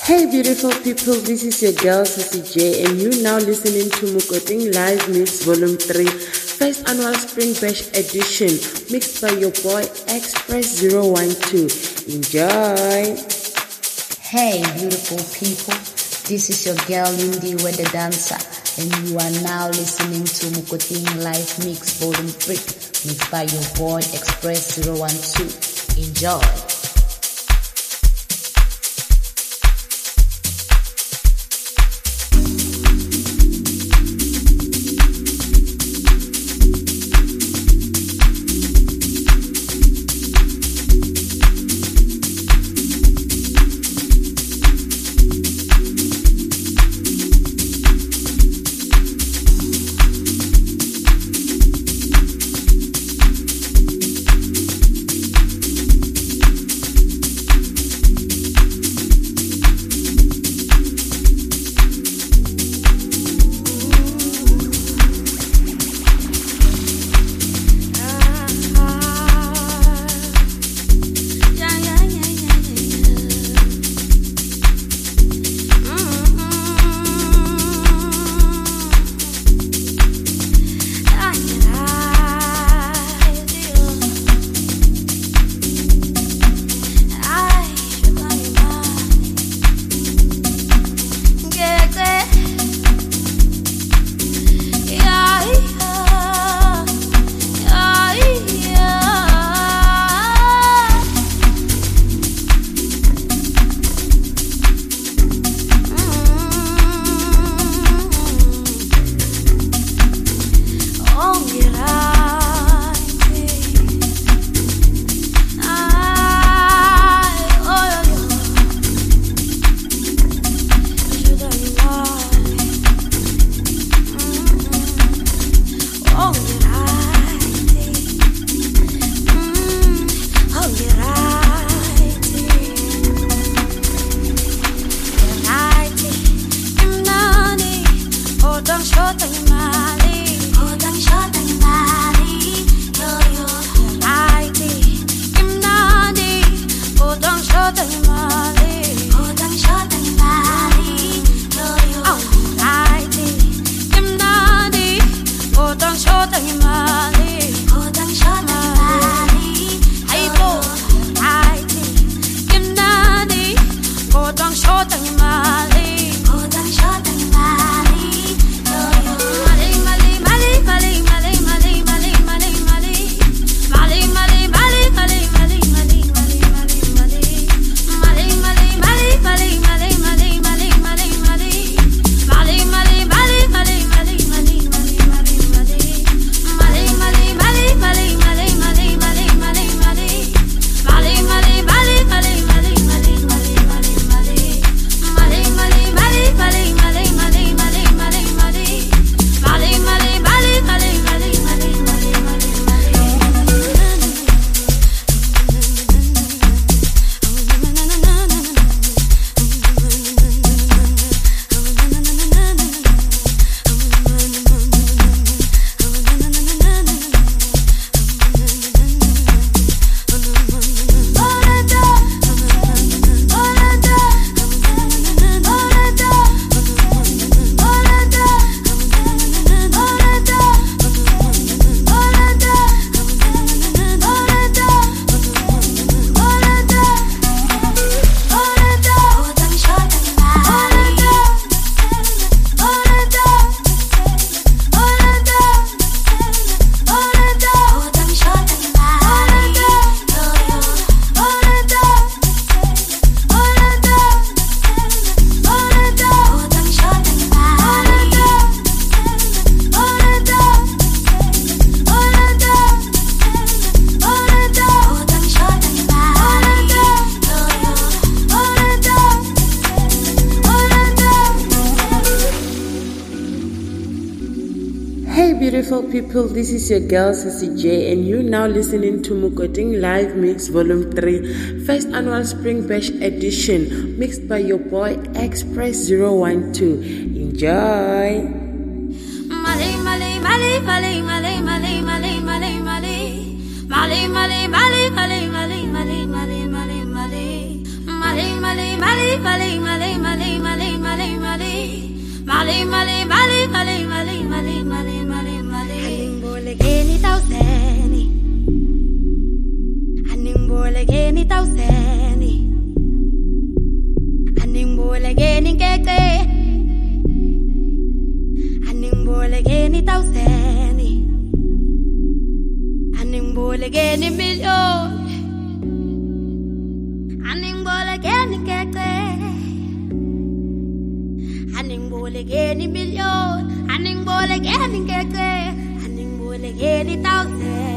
Hey beautiful people, this is your girl Sissy J and you're now listening to Mukoting Live Mix Volume 3 First Annual Spring Bash Edition mixed by your boy Express 012. Enjoy! Hey beautiful people, this is your girl Lindy Weather Dancer and you are now listening to Mukoting Live Mix Volume 3 mixed by your boy Express 012. Enjoy! Beautiful people, this is your girl Sissy J and you're now listening to Mukoting Live Mix Volume 3 First Annual Spring Bash Edition mixed by your boy Express 012. Enjoy! Mali, mali, mali, mali, mali, mali, mali, mali, mali. Mali, mali, mali, mali, mali, mali, mali, mali, mali. Mali, mali, mali, mali, mali, bolekeni million aningbolekeni keke aningbolekeni million aningbolekeni keke aningbolekeni thousand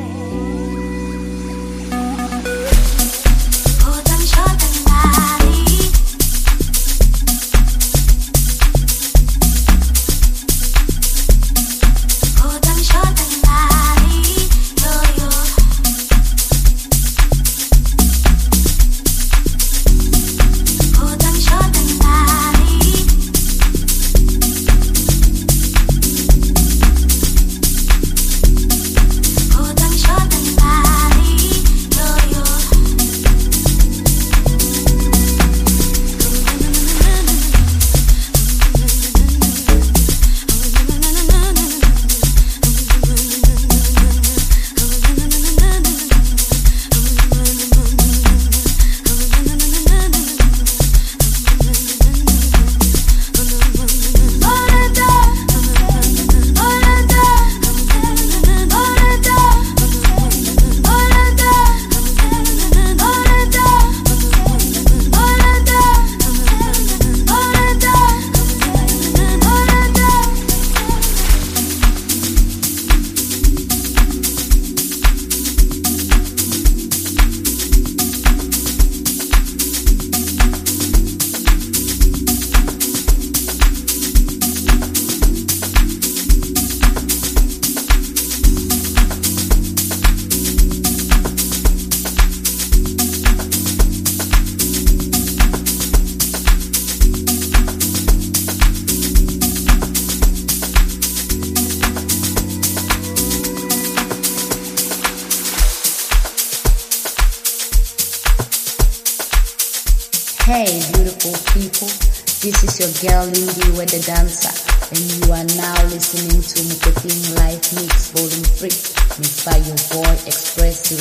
Hey beautiful people, this is your girl Lindy with the dancer, and you are now listening to Mukoting Live Mix Volume 3, mixed by your boy Express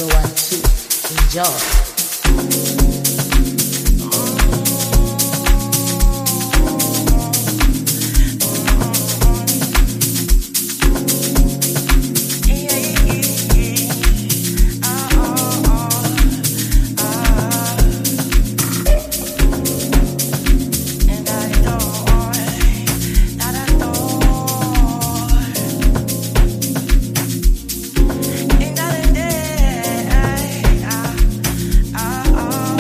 012. Enjoy. Oh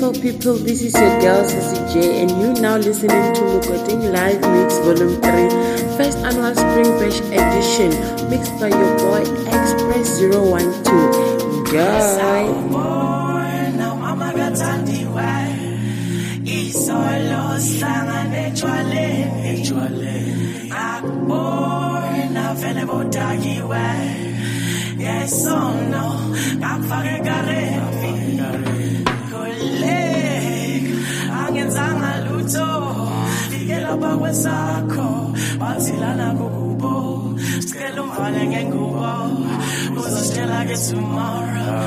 beautiful people, this is your girl Sissy J and you now listening to Mukoting Live Mix Volume 3 First Annual Spring Bash Edition mixed by your boy Express 012. Yes, oh no, I'm fucking Kollege, angenzanga lutho, fikela bakwesakho, bathilana kukubo, sicela umvale ngengubo, uzositshela ke tomorrow.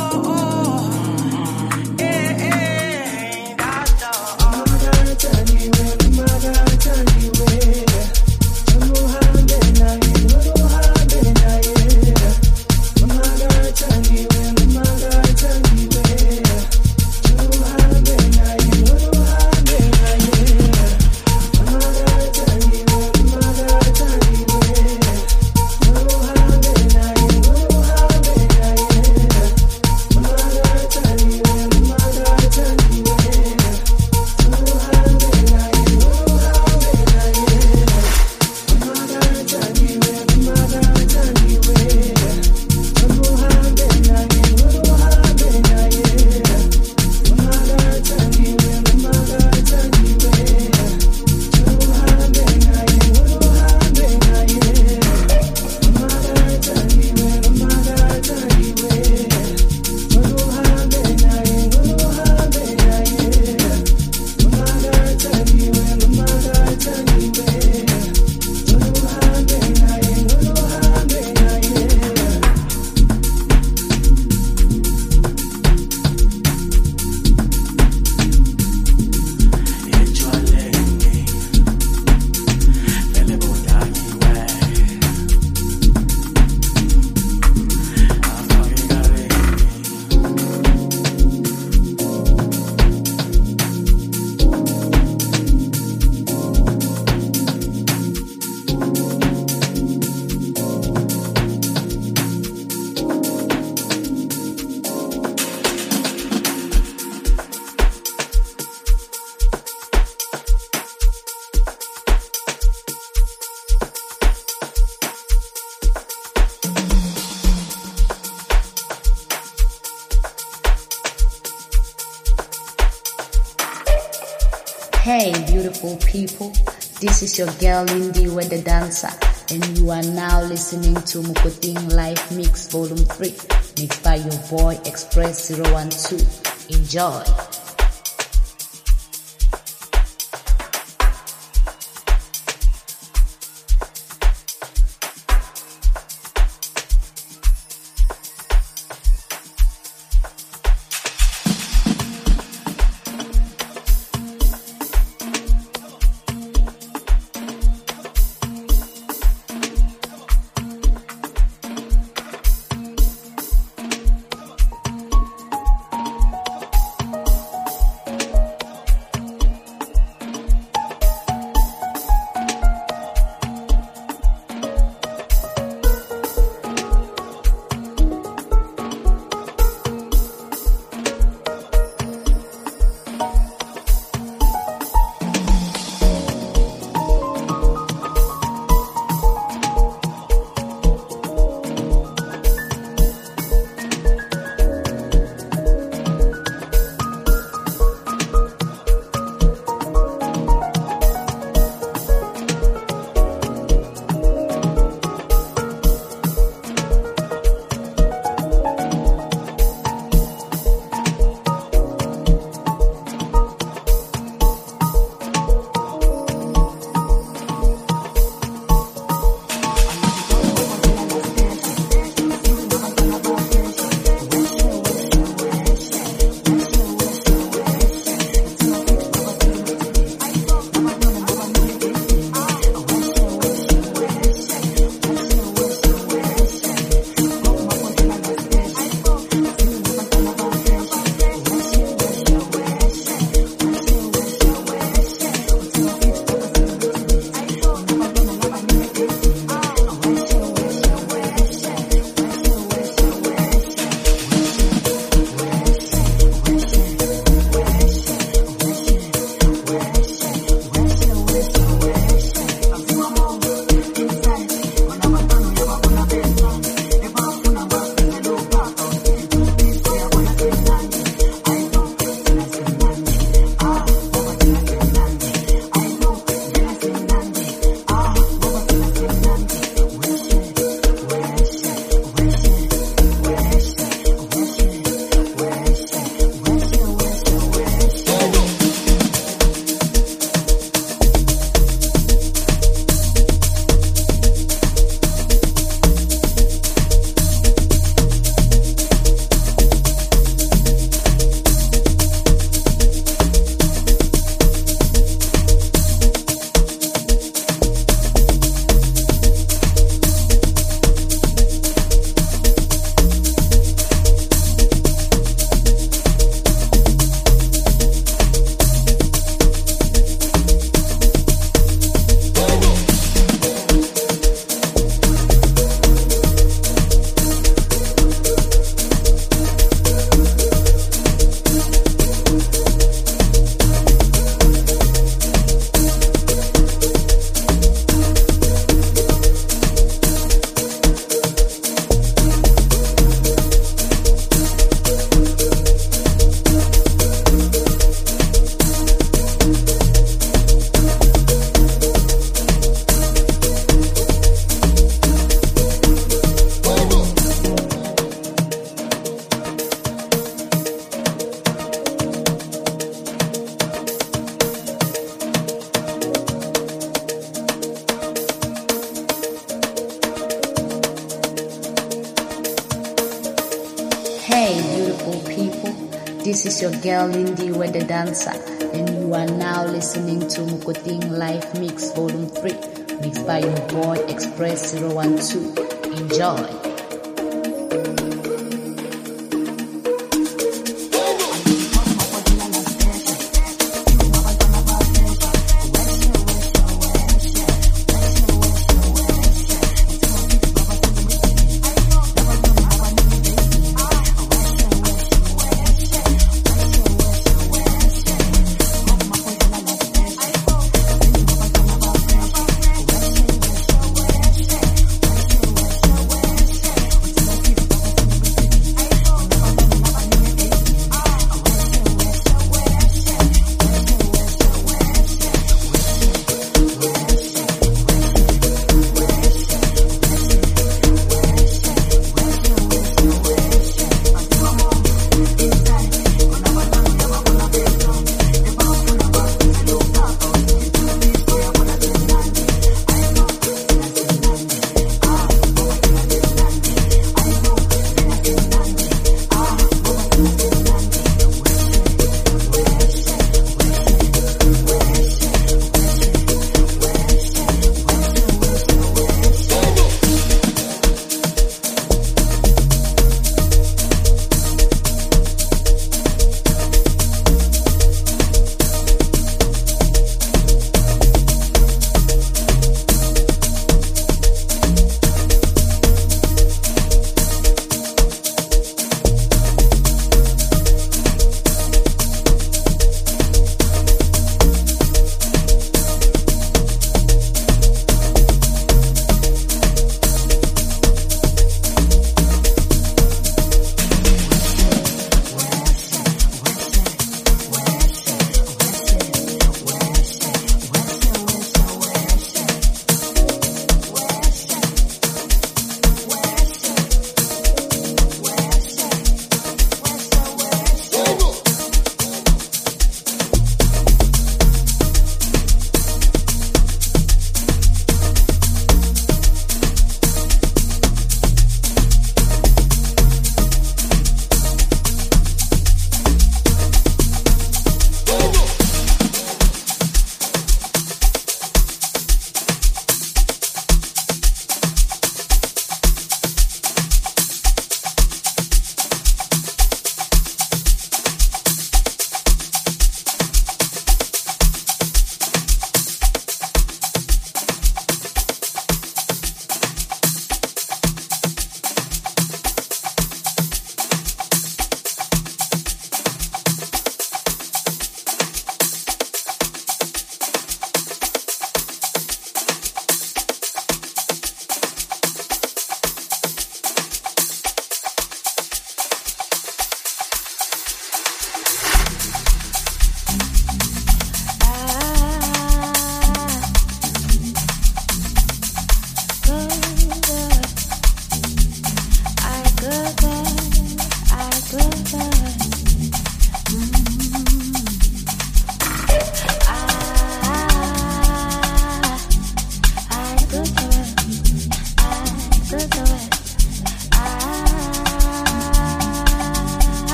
Hey beautiful people, this is your girl Lindy with the dancer and you are now listening to Mukoting Live Mix Volume 3 mixed by your boy Express 012. Enjoy! This is your girl Lindy Weather Dancer, and you are now listening to Mukoting Live Mix Volume 3, mixed by your boy Express 012. Enjoy.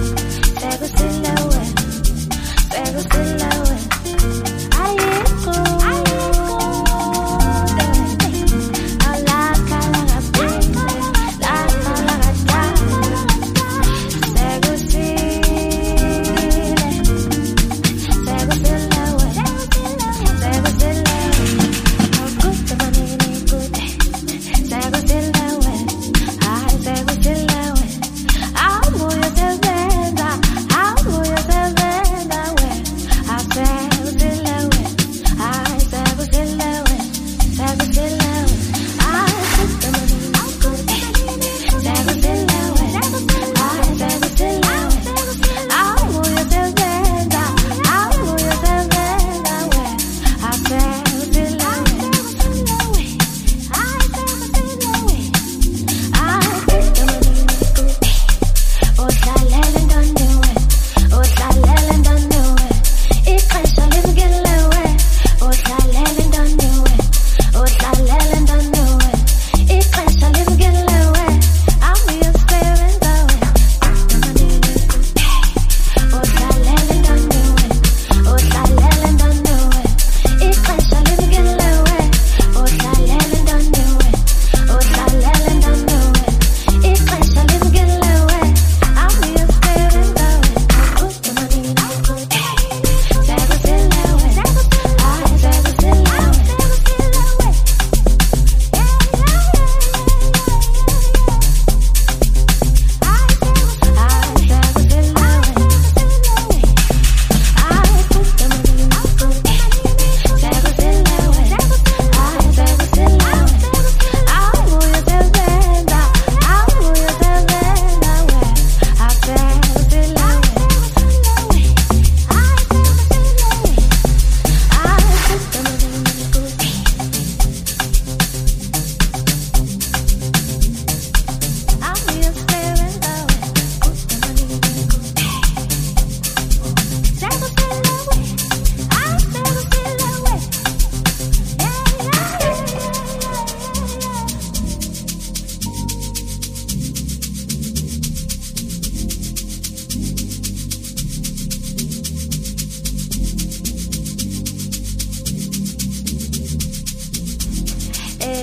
Pero se la ve, ahí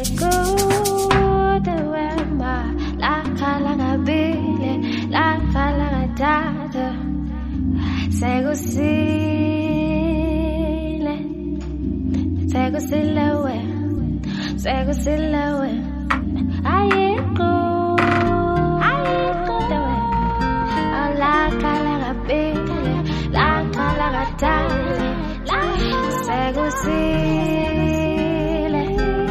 kude wema lakhala kabili lakhala kathathu sekusile sekusile ayikude wema lakhala kabili lakhala kathathu sekusile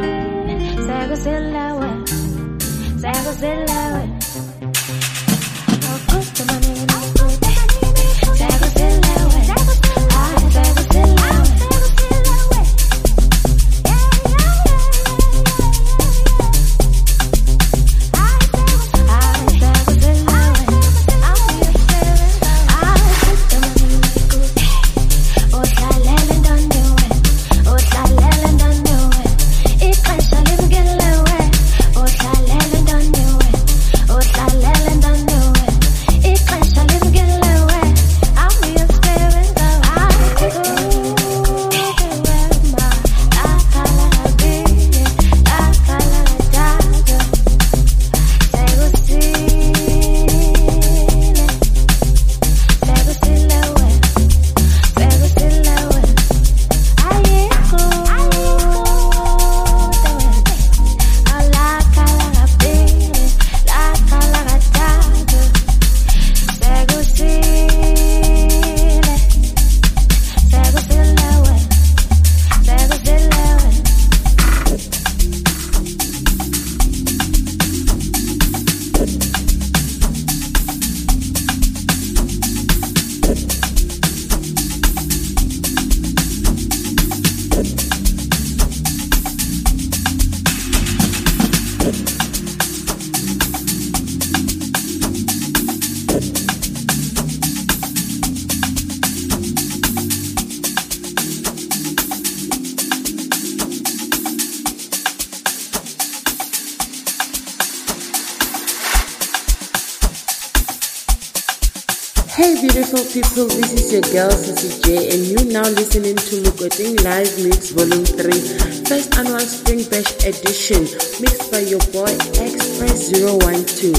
Hey beautiful people, this is your girl Sissy J and you now listening to Mukoteng Live Mix Volume 3 First Annual Spring Bash Edition mixed by your boy Express 012.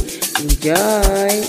Enjoy!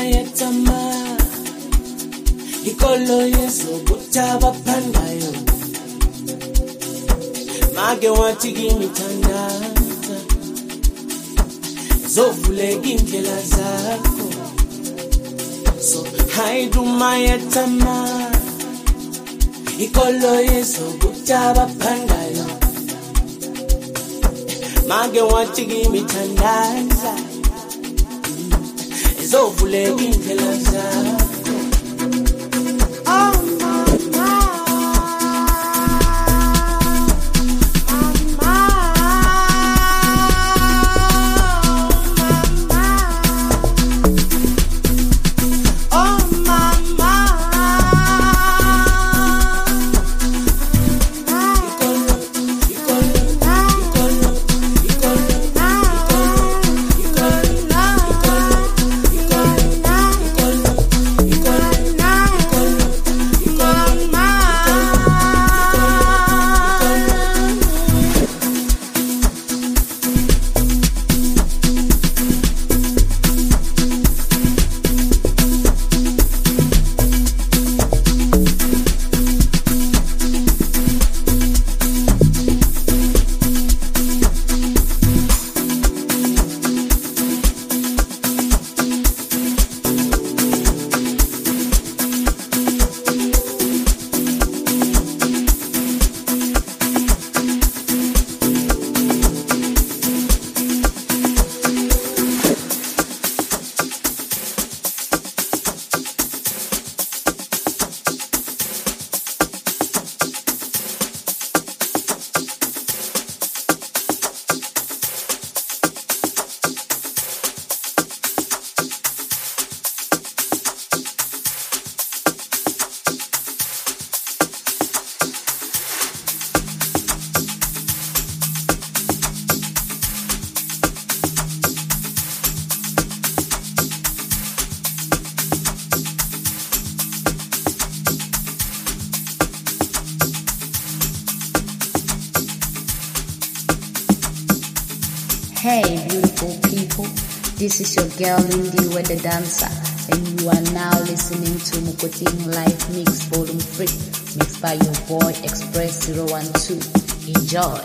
yetama ikolo yeso butaba pandayo mage wathi ngimithanda zovuleka indlela zakho so hide mayetama ikolo yeso butaba pandayo mage wathi ngimithanda zovuleka indlela zakho. Hey beautiful people, this is your girl Lindy with the dancer, and you are now listening to Mukoting Live Mix Volume 3, mixed by your boy Express 012. Enjoy.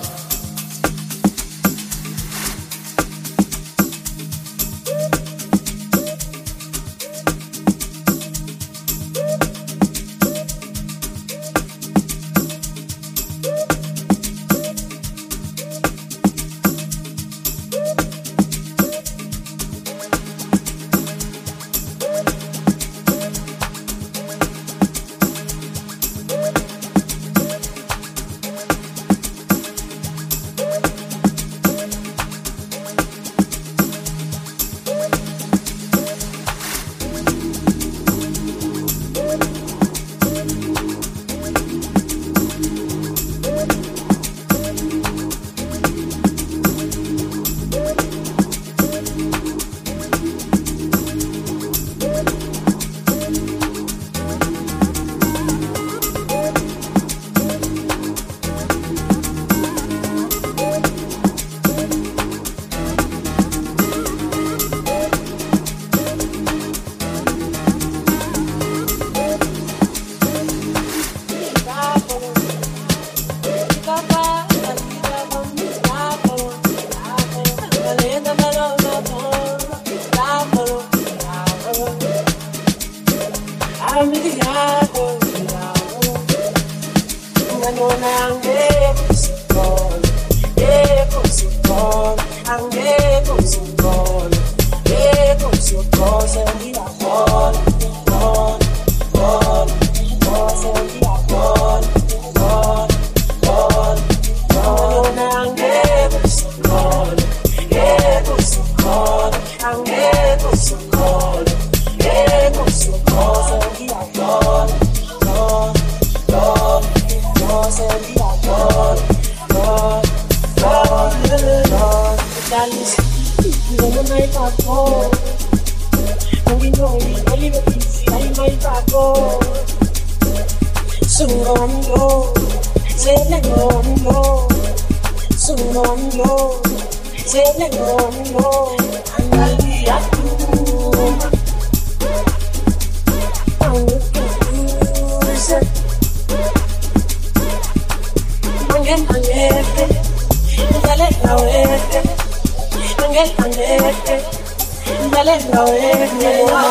rawete, angeke, dale rawete,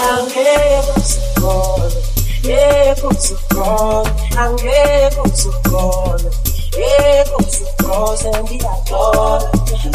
angeke usikole, sengiyaxola,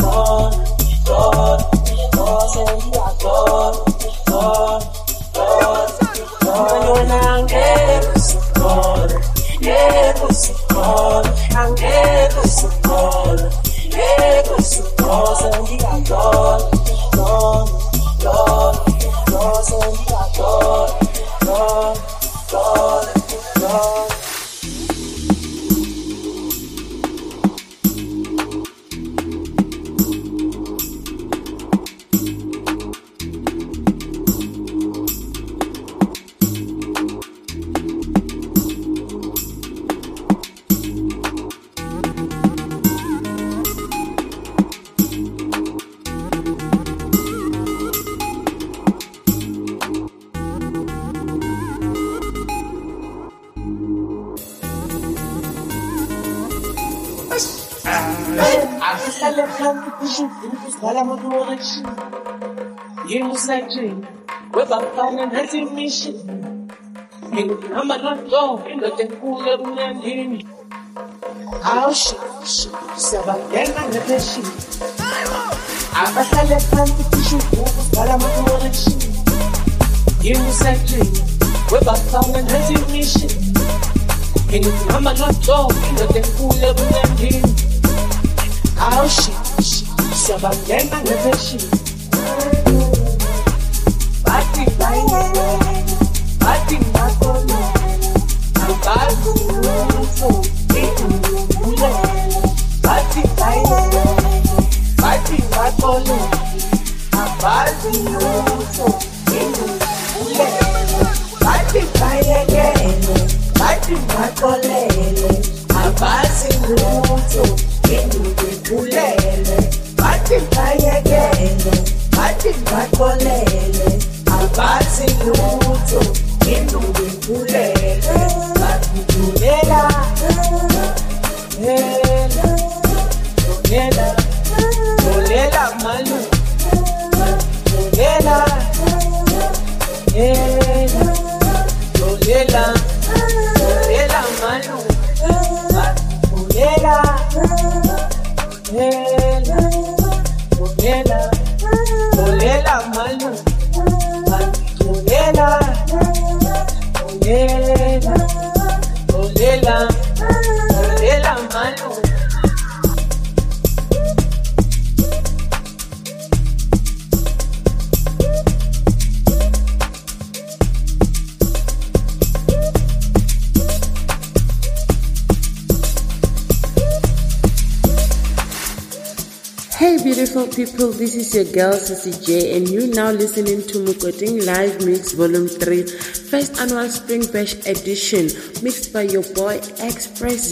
Hey beautiful people, this is your girl Sissy J and you now listening to Mukoting Live Mix Volume 3 First Annual Spring Bash Edition mixed by your boy Express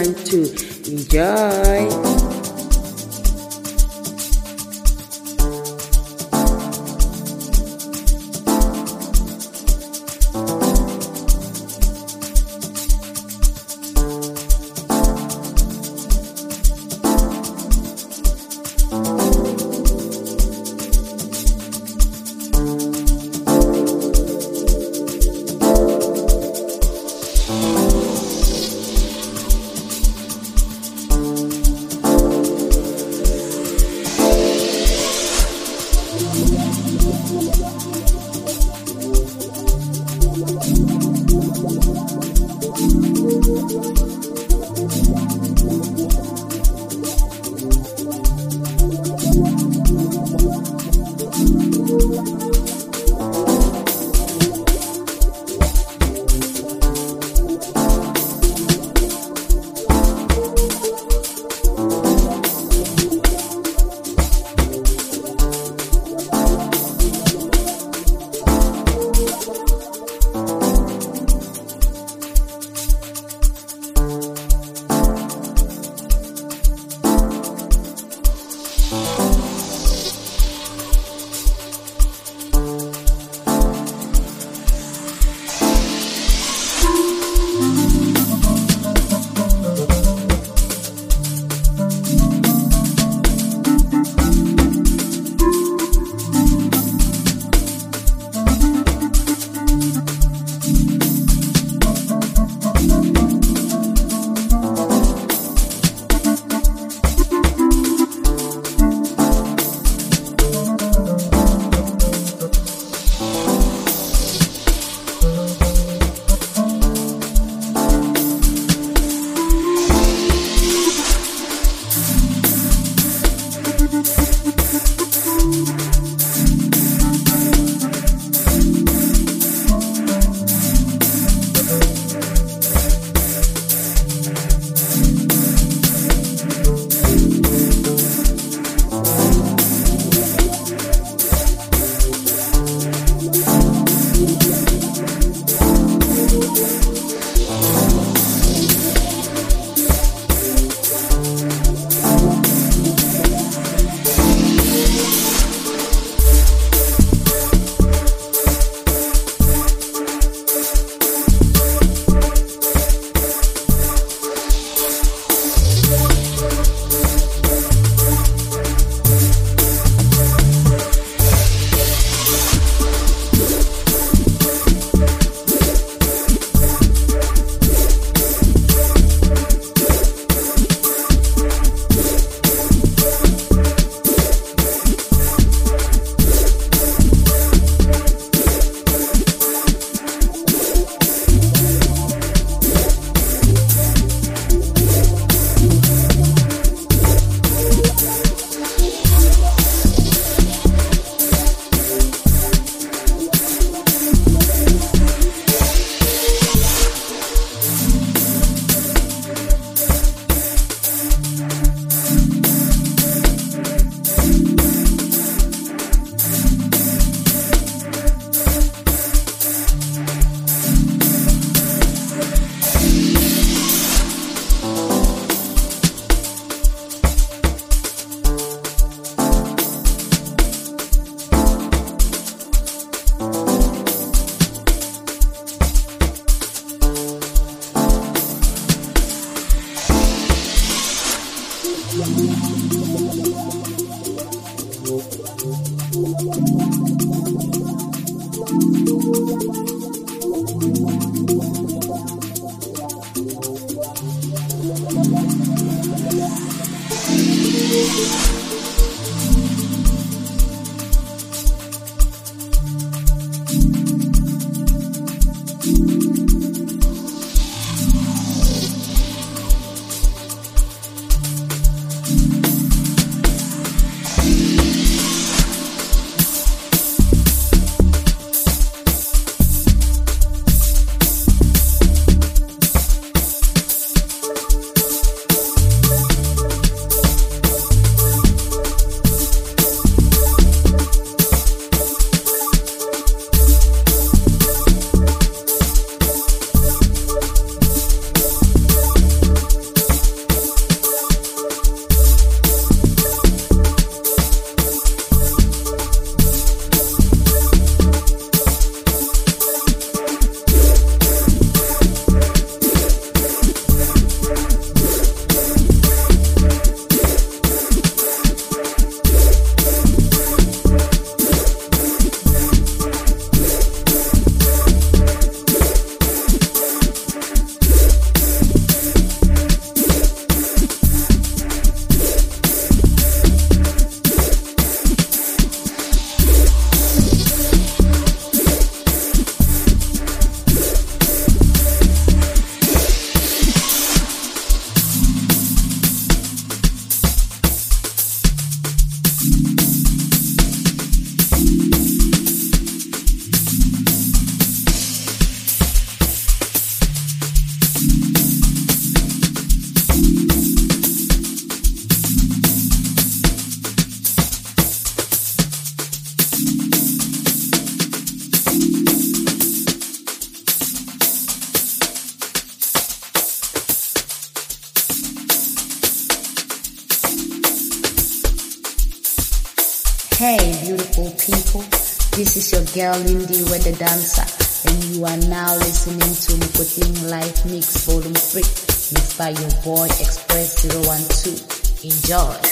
012. Enjoy! Hey, beautiful people, this is your girl Lindy Weather Dancer, and you are now listening to Mukoting Live Mix Volume 3, mixed by your boy Express 012. Enjoy.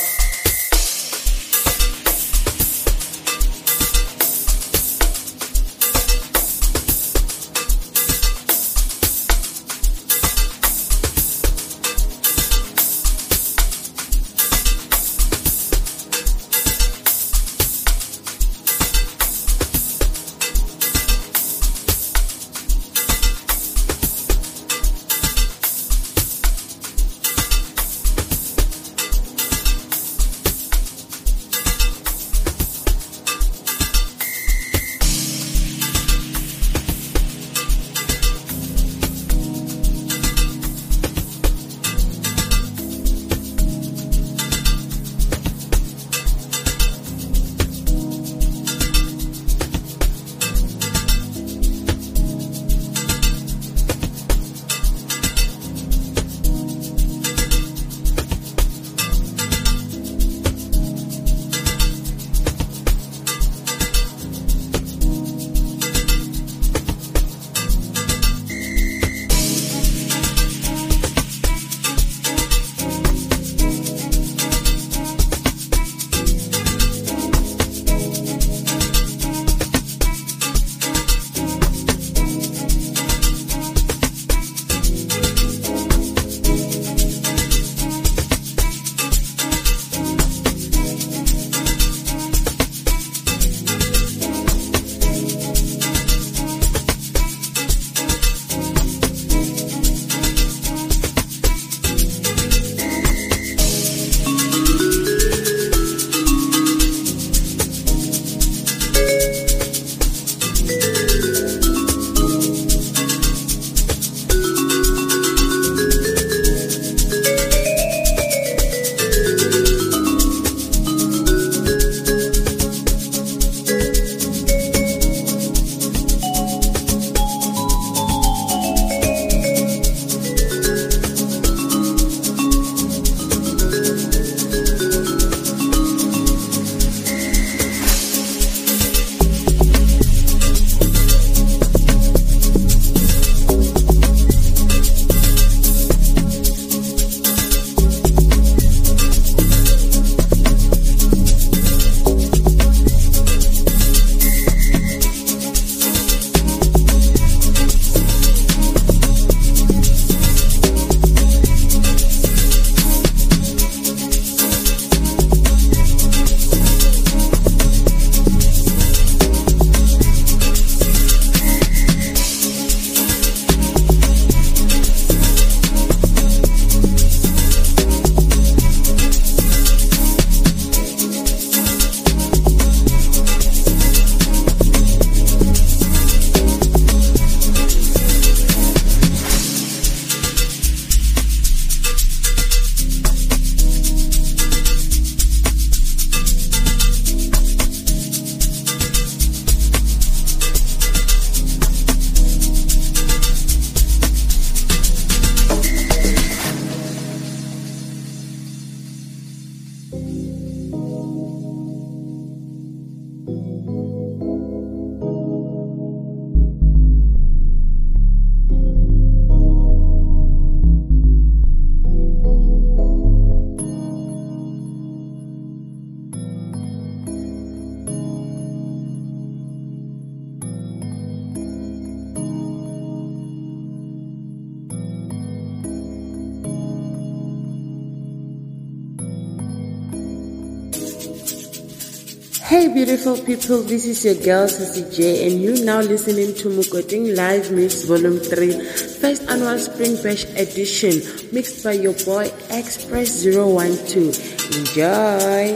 Hey beautiful people, this is your girl Sassy J and you now listening to Mukoting Live Mix Volume 3 First Annual Spring Bash Edition mixed by your boy Express 012. Enjoy!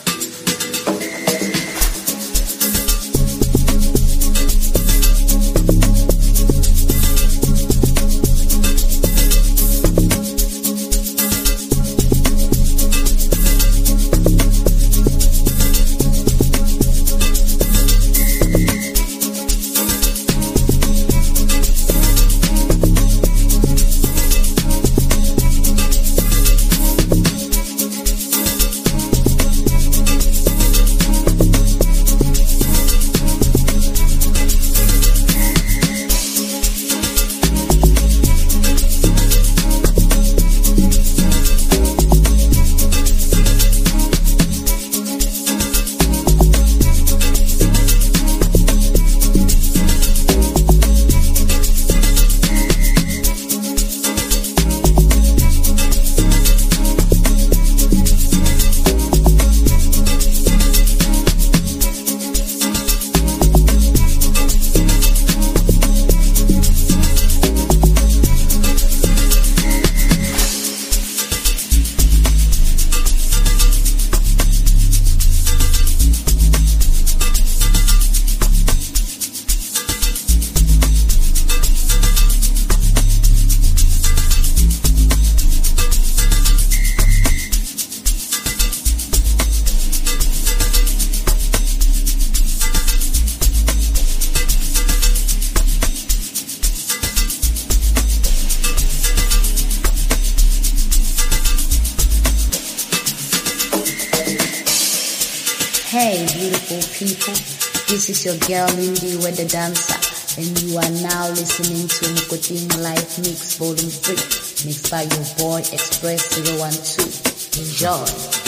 Hey beautiful people, this is your girl Lindy with the dancer and you are now listening to Mukoting Live Mix Volume 3 mixed by your boy Express 012. Enjoy!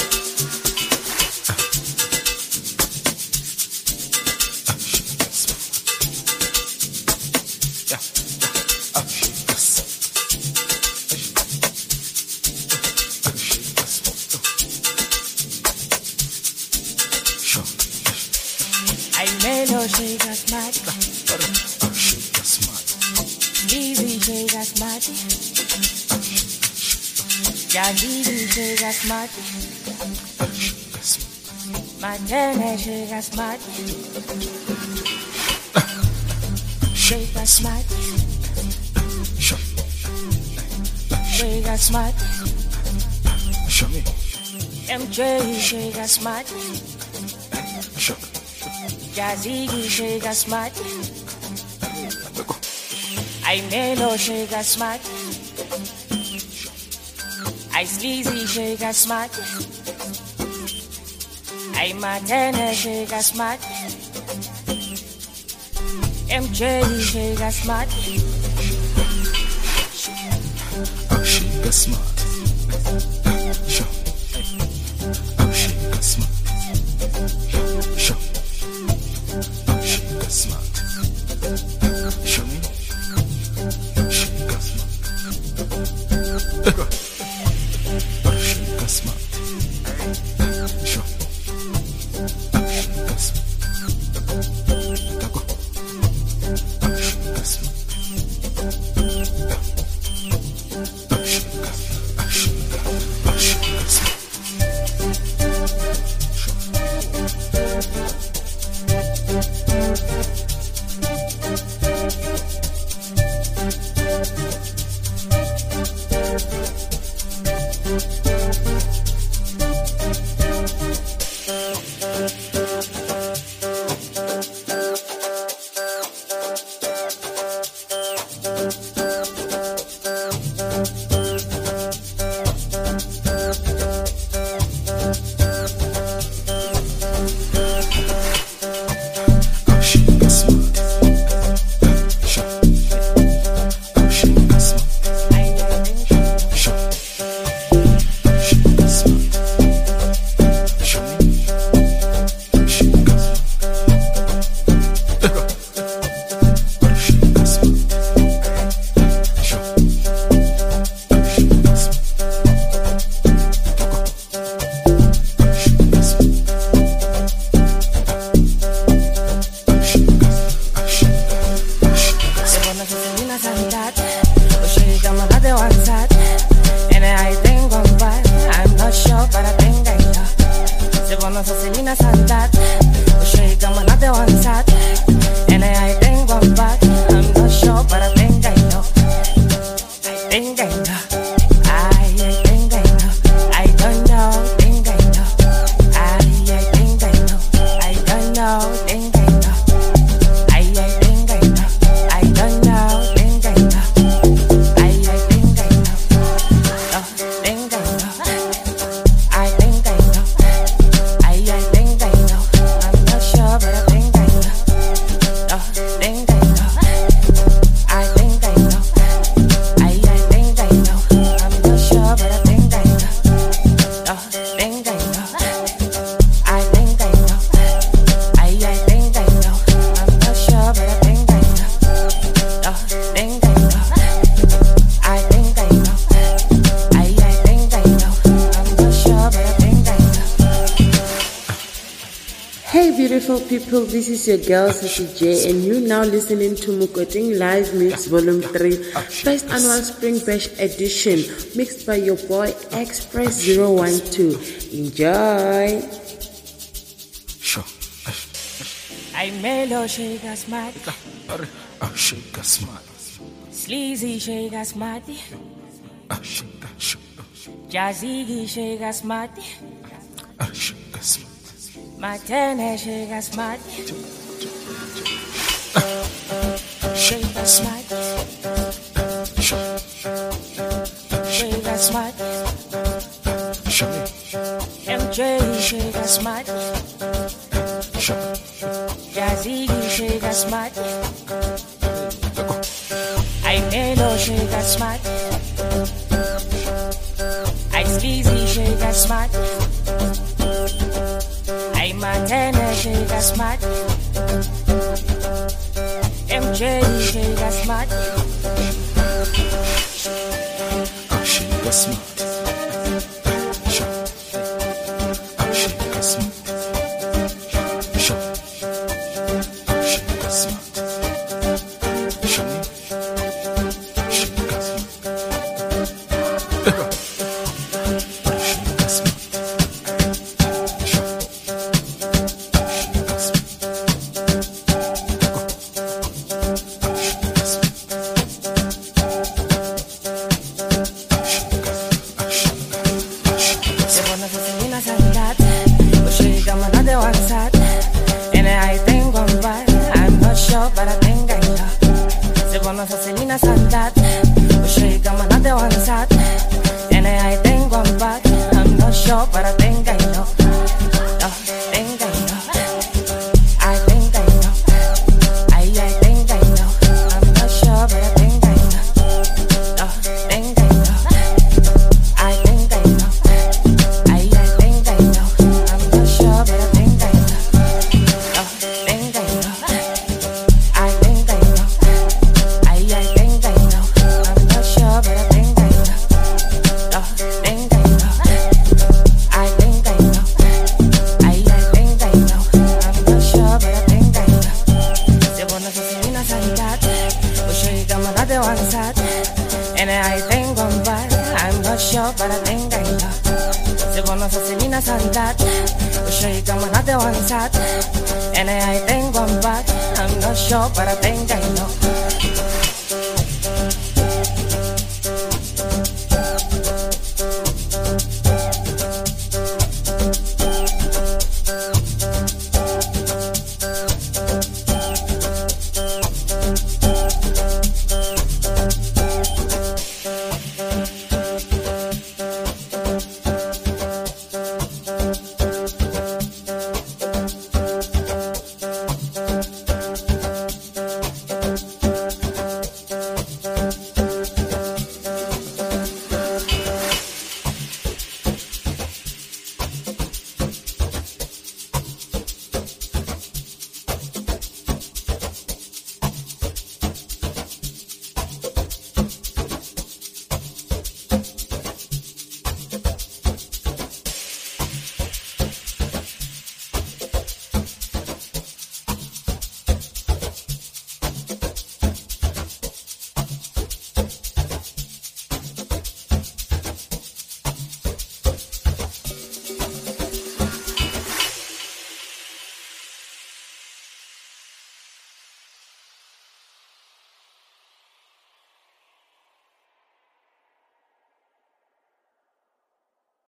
She got smart. She got smart. Easy, she got smart. Yeah, easy, she got smart. My tennis, she got smart. She got smart. She got smart. Show me. MJ, she got smart. Jazzy, she got smart. I Melo, she got smart. I Sleazy, she got smart. I Martina, she got smart. MJ, she got smart. Oh, she got smart. Show. Oh, she got smart. Show. Oh, she got smart. Show me. She got smart. Oh, she got smart. Show. Oh, she got smart. Oh, she got smart. Vaselina Santat. Ushai kama na de one sat. And I think one back. I'm not sure, but I think I know. I think I know. I think I know. I don't know. Think I know. I think I know. I don't know. Think I know. I think I know. I don't know. Think I know. I think I know. Oh, think I know. I think I know. I think I know. I'm not sure, but I think I know. Oh, think I know. I think I know. I think I know. I'm not sure, but I think I know. Oh, think I know. I think I know. I think I know. I'm not sure, but I think I know. Oh, think I know. I think I know. I think I know. I'm not sure, but I think I know. Hey beautiful people, this is your girl Sassy J and you now listening to Mukoting Live Mix Volume 3 First Annual Spring Bash Edition mixed by your boy Express 012. Enjoy! Sure. I mellow shake a smart, Shake a smart. sleazy shake a smart, Shake a shake. jazzy shake a smart, Shake a smart. Martene shake a smart, shake a smart, shake a smart, MJ shake a smart, jazzy shake a smart, I mellow shake a smart, I sleazy shake a smart, I Montana shake a smart, MJ shake a smart, Shake a smart. Shake a smart. Shake a smart. And I think one back. I'm not sure, but I think I know.